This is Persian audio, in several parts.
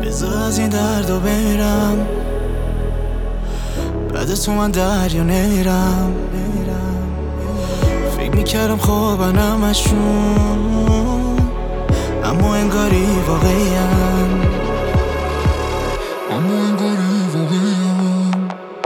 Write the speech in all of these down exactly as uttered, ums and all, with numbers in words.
بذار از این درد و برم، بعد تو من دریا نیرم. فکر میکردم خوابن همشون، اما انگاری واقعیم، اما انگاری واقعیم.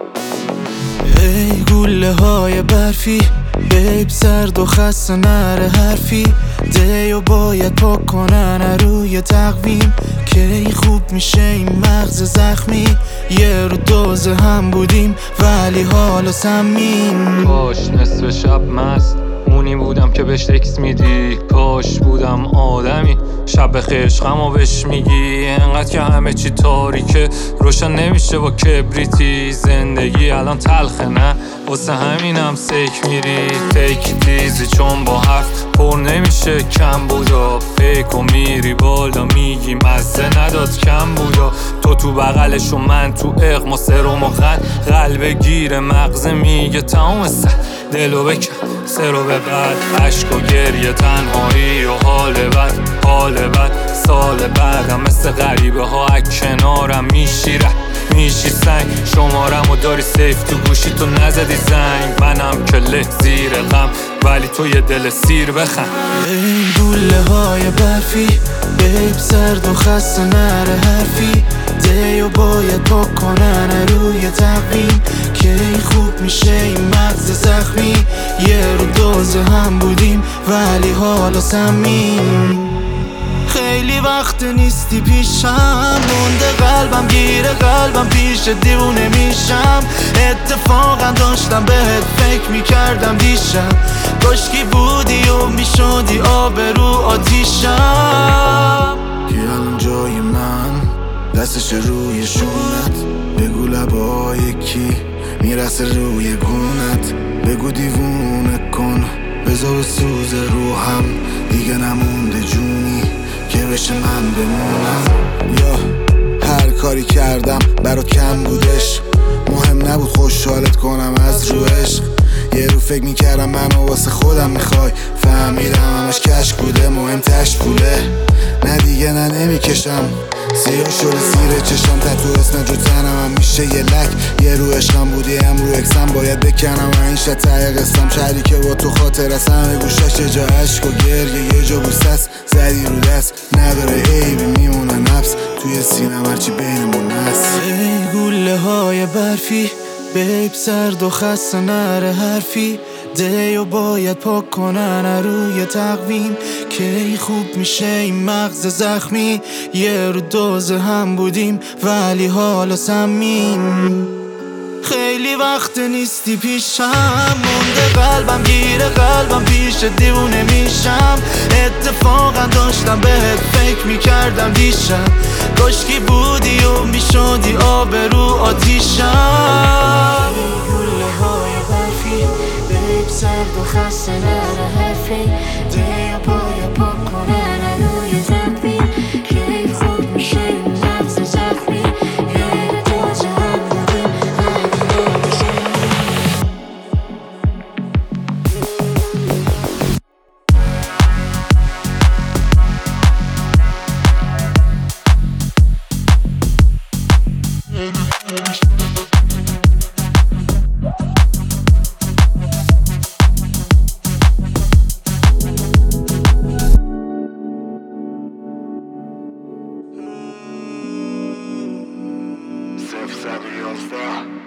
ای گوله های برفی، بیب سرد و خسته نره حرفی. دیو باید پاک کنن روی تقویم، که خوب میشه این مغز زخمی. یه رو دوزه هم بودیم ولی حالا سمیم. کاش نصف شب مست اونی بودم که بهش تکس میدی، کاش بودم آدمی شب خشقمو بهش میگی. انقدر که همه چی تاریکه روشن نمیشه با کبریتی. زندگی الان تلخه نه واسه همینم سیک میری. تیک دیزی چون با حرف پر نمیشه کم بودا. فیک و میری بالا میگی مزه نداد کم بودا. تو تو بغلش و من تو اقما سرم و غن. قلب گیر مغزه میگه تمام سه دلو بکن سرو به بعد. عشق و گریه تنهایی و حال بد حال بد. سال بعدم مثل غریبه ها از کنارم میشیره میشی سنگ. شمارم و داری سیف تو گوشی تو نزدی زنگ. منم که له زیر غم ولی تو یه دل سیر بخند. ای گوله های برفی، بیب سرد و خسته نره حرفی. دیو باید پاک کنن روی تقویم، که خوب میشه این مغز زخمی. یه رو دوزه هم بودیم ولی حالا سمیم. خیلی وقت نیستی پیشم، مونده قلبم گیره قلبم پیش دیوونه میشم. اتفاقا داشتم بهت فکر میکردم دیشب، کاشکی بودی و میشدی آب رو آتیشم. که الان جای من دستش روی شونت، بگو لبای کی میرسه روی گونت. بگو دیوونه کن بذار بسوز روحم، دیگه نمونده جونی که بشه من بمونم. یا هر کاری کردم برات کم بودش، مهم نبود خوشحالت کنم از رو عشق. یه رو فکر میکردم منو واسه خودم میخوای، فهمیدم همش کشک بوده مهم تش پوله. نه دیگه نه نمیکشم سیاه شده زیر چشم، تتو اسم جو تنم هم میشه یه لک. یه رو عشقم بودی هم رو اکسم باید بکنم و این شد ته قسم. شهری که با تو خاطر است همه گوشش یه جا عشق و گریه، یه جا بوست است زدی رو دست. نداره عیبی میمونه نفس توی سینم هرچی بینمون هست. ای گوله های برفی، بیب سرد و خسته نره حرفی. دیو باید پاک کنن روی تقویم، که خوب میشه این مغز زخمی. یه رو دوزه هم بودیم ولی حالا سمیم. خیلی وقت نیستی پیشم، مونده قلبم گیره قلبم پیش دیوونه میشم. اتفاقا داشتم بهت فکر میکردم دیشب، کاشکی بودی و میشدی آب رو آتیشم. گوله های برفی، بیب سرد و خسته نره حرفی. دیو باید پاک کنن روی تقویم، که خوب میشه این مغز زخمی. یه دوزه هم بودیم صفر صد و یازده